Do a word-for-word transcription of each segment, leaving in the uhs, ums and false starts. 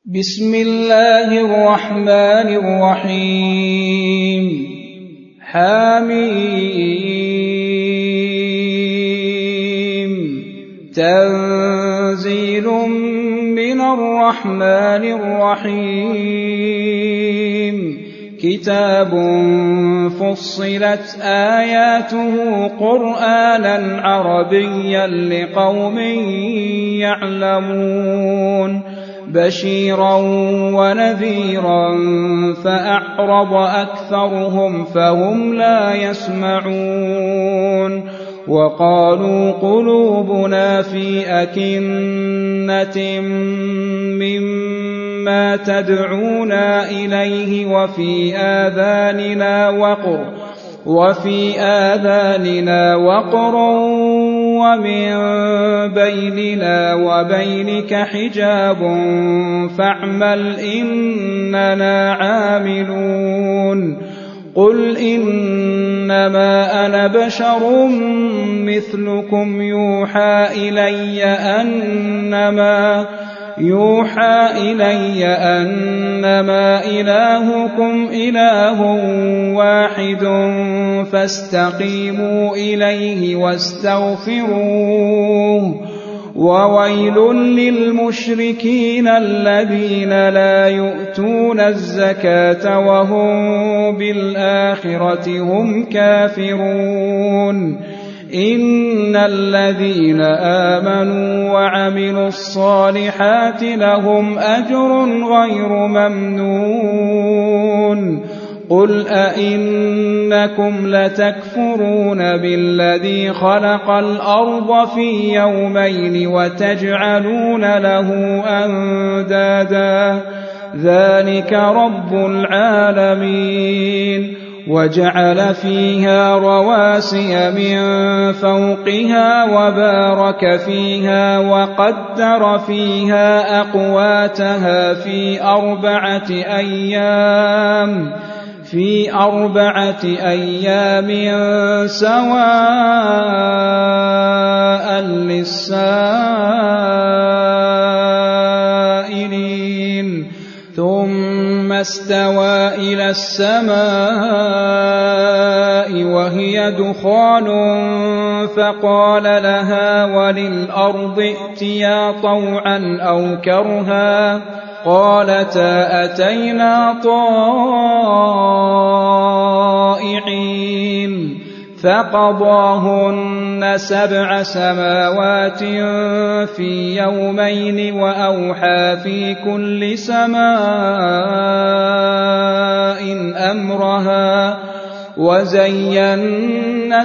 بسم الله الرحمن الرحيم حميم تنزيل من الرحمن الرحيم كتاب فصلت آياته قرآنا عربيا لقوم يعلمون بشيرا ونذيرا فأعرض أكثرهم فهم لا يسمعون وقالوا قلوبنا في أكنة مما تدعونا إليه وفي آذاننا وقر وفي آذاننا وقر ومن بيننا وبينك حجاب فاعمل إننا عاملون قل إنما أنا بشر مثلكم يوحى إلي أنما يوحى إلي أنما إلهكم إله واحد فاستقيموا إليه واستغفروه وويل للمشركين الذين لا يؤتون الزكاة وهم بالآخرة هم كافرون إن الذين آمنوا وعملوا الصالحات لهم أجر غير ممنون قل أئنكم لتكفرون بالذي خلق الأرض في يومين وتجعلون له أندادا ذلك رب العالمين وجعل فيها رواسي من فوقها وبارك فيها وقدر فيها أقواتها في أربعة أيام في أربعة أيام سواء للسائلين ثم استوى إلى السماء وهي دخان فقال لها وللأرض ائتيا طوعا أو كرها قالتا أتينا طائعين فقضاهن سبع سماوات في يومين وأوحى في كل سماء أمرها وزينا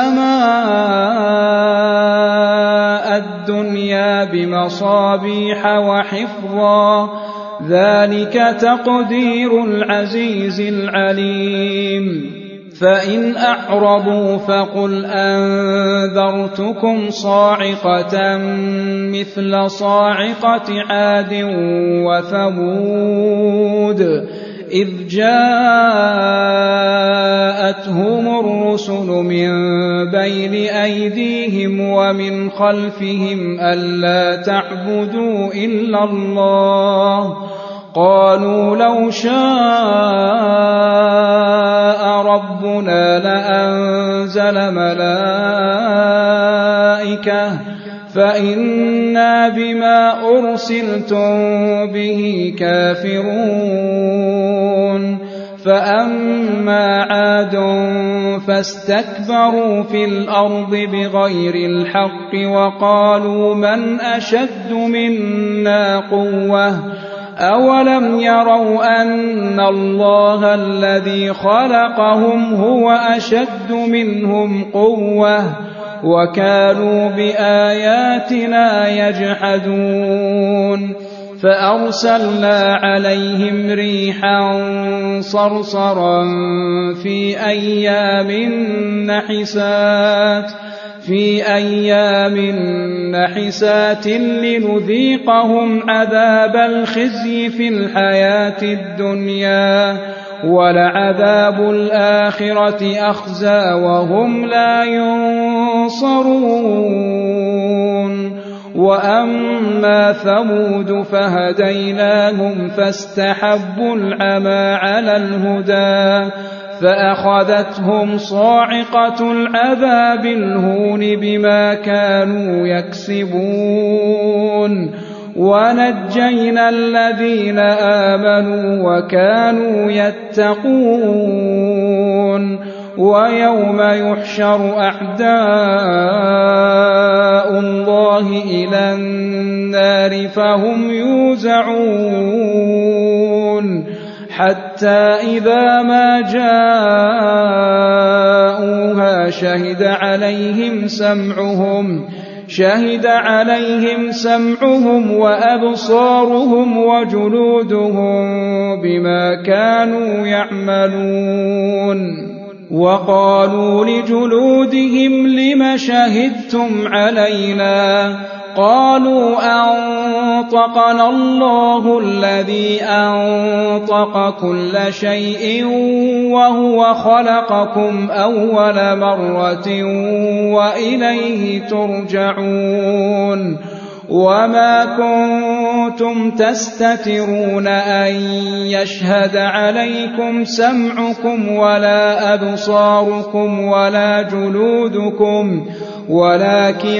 السماء الدنيا بمصابيح وحفظا ذلك تقدير العزيز العليم فإن أعرضوا فقل أنذرتكم صاعقة مثل صاعقة عاد وثمود إذ جاءتهم الرسل من بين أيديهم ومن خلفهم ألا تعبدوا إلا الله قالوا لو شاء ربنا لأنزل ملائكة فإنا بما أرسلتم به كافرون فأما عاد فاستكبروا في الأرض بغير الحق وقالوا من أشد منا قوة أولم يروا أن الله الذي خلقهم هو أشد منهم قوة وكانوا بآياتنا يجحدون فأرسلنا عليهم ريحا صرصرا في أيام نحسات في أيام نحسات لنذيقهم عذاب الخزي في الحياة الدنيا ولعذاب الآخرة أخزى وهم لا ينصرون وأما ثمود فهديناهم فاستحبوا العمى على الهدى فأخذتهم صاعقة العذاب الهون بما كانوا يكسبون ونجينا الذين آمنوا وكانوا يتقون ويوم يحشر أعداء الله إلى النار فهم يوزعون حتى إذا ما جاءوها شهد عليهم سمعهم شهد عليهم سمعهم وأبصارهم وجلودهم بما كانوا يعملون وقالوا لجلودهم لم شهدتم علينا قالوا أنطقنا الله الذي أنطق كل شيء وهو خلقكم أول مرة وإليه ترجعون وما كنتم تستترون أن يشهد عليكم سمعكم ولا أبصاركم ولا جلودكم ولكن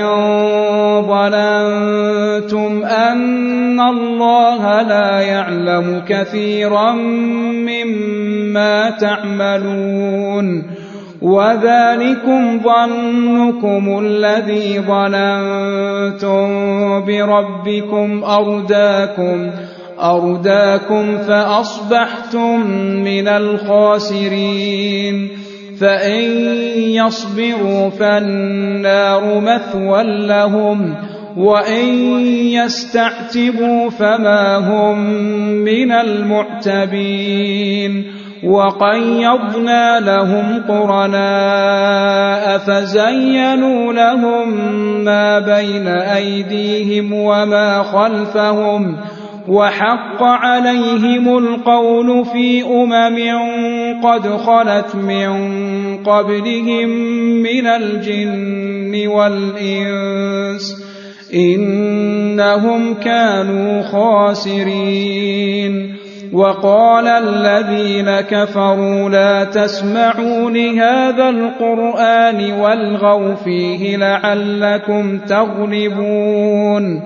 ظننتم أن الله لا يعلم كثيرا مما تعملون وذلكم ظنكم الذي ظننتم بربكم أرداكم أرداكم فأصبحتم من الخاسرين فإن يصبروا فالنار مثوى لهم وإن يستعتبوا فما هم من المعتبين وقيضنا لهم قرناء فزينوا لهم ما بين أيديهم وما خلفهم وحق عليهم القول في أمم قد خلت من قبلهم من الجن والإنس إنهم كانوا خاسرين وقال الذين كفروا لا تسمعوا لهذا القرآن والغوا فيه لعلكم تغلبون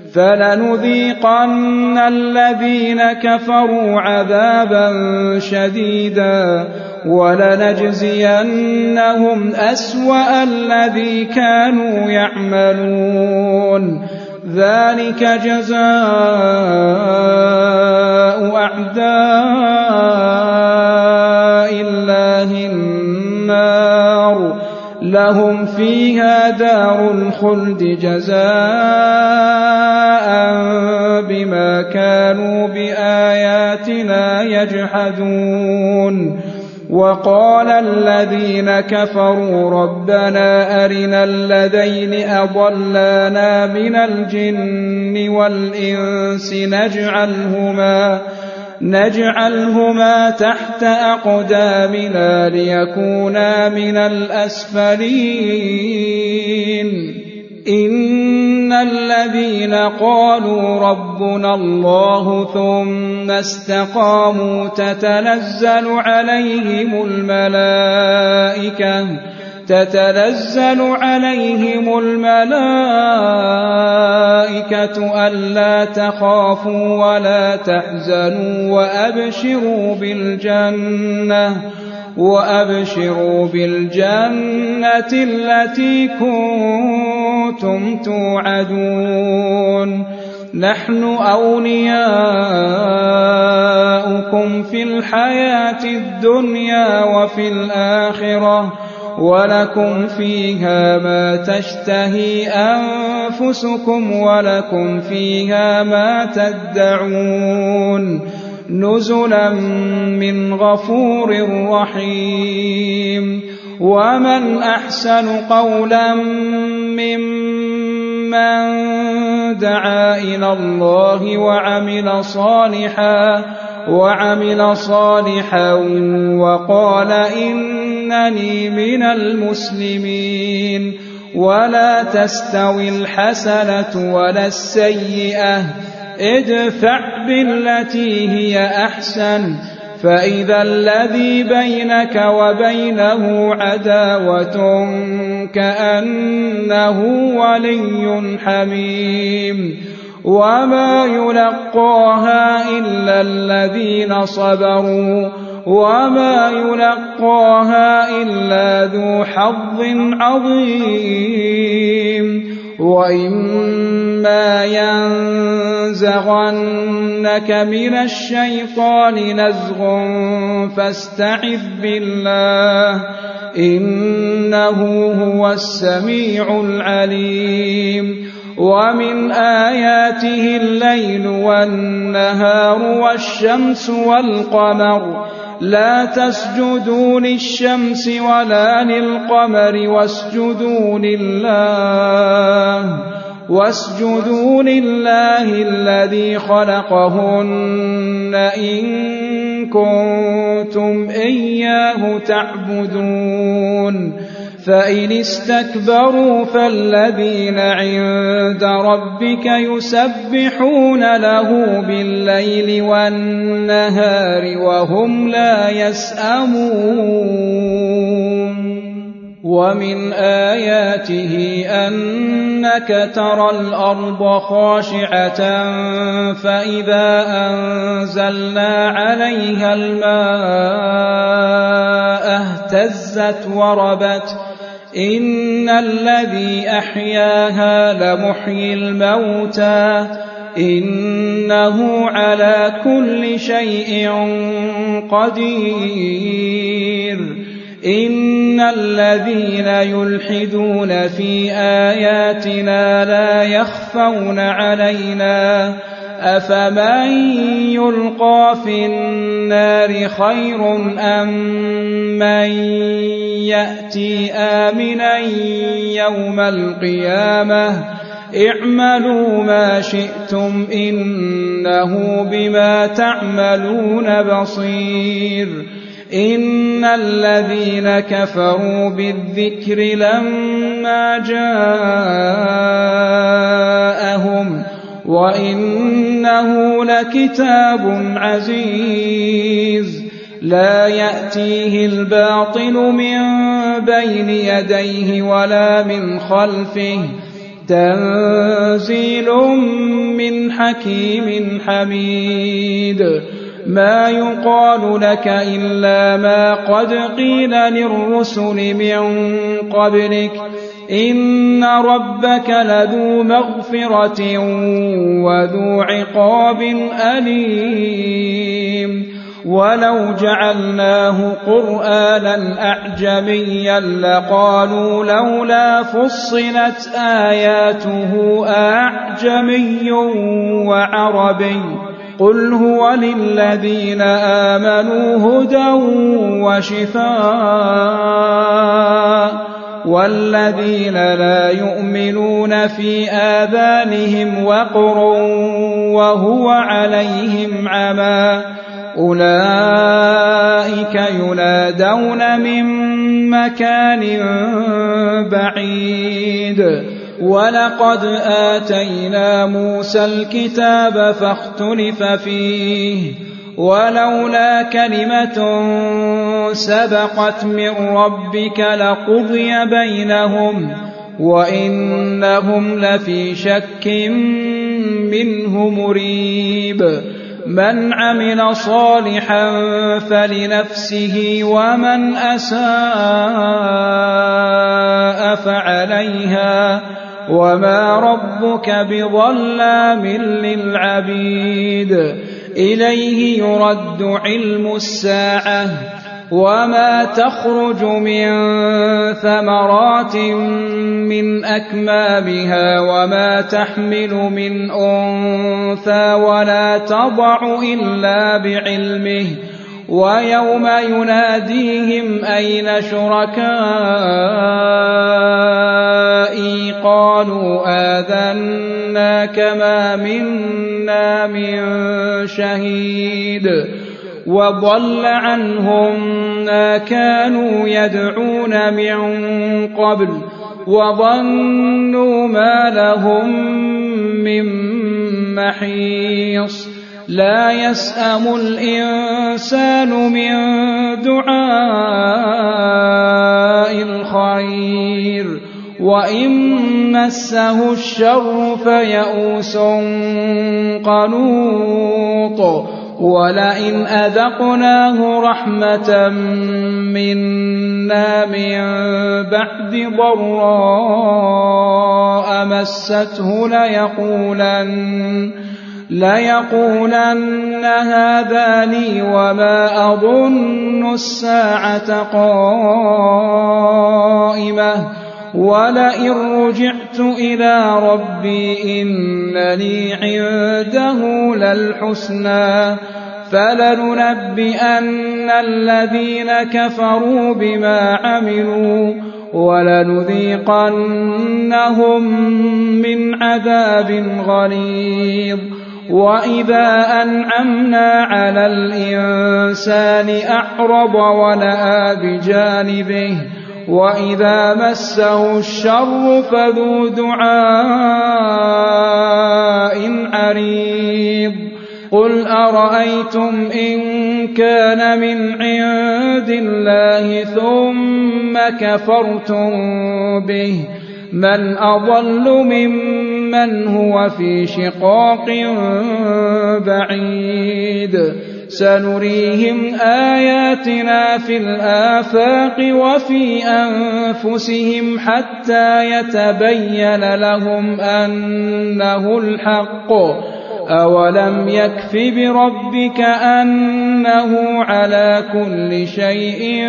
فلنذيقن الذين كفروا عذابا شديدا ولنجزينهم أسوأ الذي كانوا يعملون ذلك جزاء أعداء الله النار لهم فيها دار الخلد جزاء بما كانوا بآياتنا يجحدون وقال الذين كفروا ربنا أرنا الذين أضلانا من الجن والإنس نجعلهما نجعلهما تحت أقدامنا ليكونا من الأسفلين إن الذين قالوا ربنا الله ثم استقاموا تتنزل عليهم الملائكة تتنزل عليهم الملائكة ألا تخافوا ولا تحزنوا وأبشروا بالجنة وأبشروا بالجنة التي كنتم توعدون نحن أولياؤكم في الحياة الدنيا وفي الآخرة ولكم فيها ما تشتهي أنفسكم ولكم فيها ما تدعون نزلا من غفور رحيم ومن أحسن قولا ممن دعا إلى الله وعمل صالحا وعمل صالحا وقال إنني من المسلمين ولا تستوي الحسنة ولا السيئة ادفع بالتي هي أحسن فإذا الذي بينك وبينه عداوة كأنه ولي حميم وما يلقاها إلا الذين صبروا وما يلقاها إلا ذو حظ عظيم وإما ينزغنك من الشيطان نزغ فاستعذ بالله إنه هو السميع العليم ومن آياته الليل والنهار والشمس والقمر لا تسجدوا للشمس ولا للقمر واسجدوا لله واسجدوا لله الذي خلقهن إن كنتم إياه تعبدون فإن استكبروا فالذين عند ربك يسبحون له بالليل والنهار وهم لا يسأمون ومن آياته أنك ترى الأرض خاشعة فإذا أنزلنا عليها الماء اهتزت وربت إن الذي أحياها لمحيي الموتى إنه على كل شيء قدير إن الذين يلحدون في آياتنا لا يخفون علينا أفمن يلقى في النار خير أم من يأتي آمنا يوم القيامة اعملوا ما شئتم إنه بما تعملون بصير إن الذين كفروا بالذكر لما جاءهم وإنه لكتاب عزيز لا يأتيه الباطل من بين يديه ولا من خلفه تنزيل من حكيم حميد ما يقال لك إلا ما قد قيل للرسل من قبلك إن ربك لذو مغفرة وذو عقاب أليم ولو جعلناه قرآنا أعجميا لقالوا لولا فصلت آياته أعجمي وعربي قل هو للذين آمنوا هدى وشفاء والذين لا يؤمنون في آذانهم وقر وهو عليهم عمى أولئك ينادون من مكان بعيد ولقد آتينا موسى الكتاب فاختلف فيه ولولا كلمة سبقت من ربك لقضي بينهم وإنهم لفي شك منه مريب من عمل صالحا فلنفسه ومن أساء فعليها وما ربك بظلام للعبيد إليه يرد علم الساعة وما تخرج من ثمرات من أكمامها وما تحمل من أنثى ولا تضع إلا بعلمه ويوم يناديهم أين شركائي قالوا آذناك ما منا من شهيد وضل عنهم ما كانوا يدعون من قبل وظنوا ما لهم من محيص لا يسأم الإنسان من دعاء الخير وإن مسه الشر فيئوس قنوط ولئن أذقناه رحمة منا من بعد ضراء مسته ليقولن ليقولن هذا لي وما أظن الساعة قائمة ولئن رجعت إلى ربي إن لي عنده للحسنى فلننبئن الذين كفروا بما عملوا ولنذيقنهم من عذاب غليظ وإذا أنعمنا على الإنسان أعرض ونأى بجانبه وإذا مسه الشر فذو دعاء عريض قل أرأيتم إن كان من عند الله ثم كفرتم به من أضل ممن هو في شقاق بعيد سنريهم آياتنا في الآفاق وفي أنفسهم حتى يتبين لهم أنه الحق أولم يكف بربك أنه على كل شيء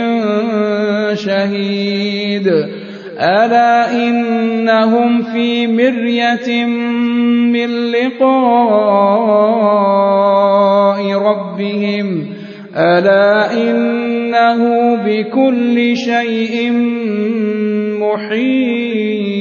شهيد ألا إنهم في مرية من لقاء ربهم ألا إنه بكل شيء محيط.